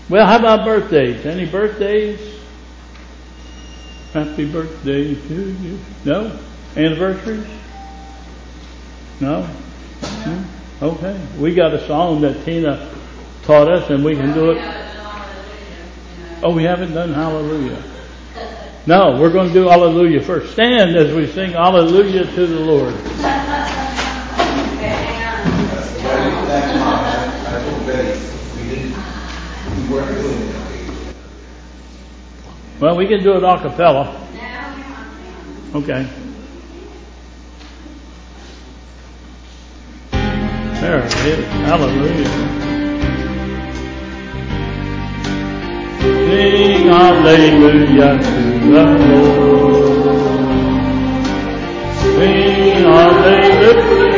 Well, how about birthdays? Any birthdays? Happy birthday to you. No? Anniversaries? No? Okay. We got a song that Tina taught us, and we can do it. Oh, we haven't done Hallelujah. No, we're going to do Hallelujah first. Stand as we sing Hallelujah to the Lord. Well, we can do it a cappella. Okay. There it is. Hallelujah. Sing hallelujah to the Lord. Sing hallelujah.